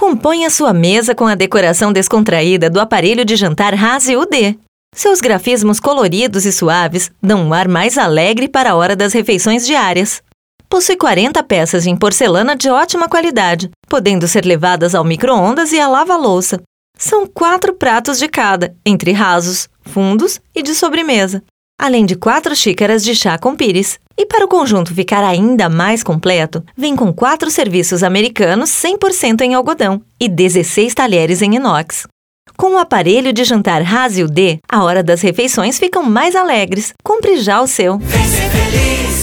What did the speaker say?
Compõe a sua mesa com a decoração descontraída do aparelho de jantar Hazy UD. Seus grafismos coloridos e suaves dão um ar mais alegre para a hora das refeições diárias. Possui 40 peças em porcelana de ótima qualidade, podendo ser levadas ao micro-ondas e à lava-louça. São 4 pratos de cada, entre rasos, fundos e de sobremesa, além de 4 xícaras de chá com pires. E para o conjunto ficar ainda mais completo, vem com 4 serviços americanos 100% em algodão e 16 talheres em inox. Com o aparelho de jantar Hazy UD, a hora das refeições ficam mais alegres. Compre já o seu. Vem ser feliz.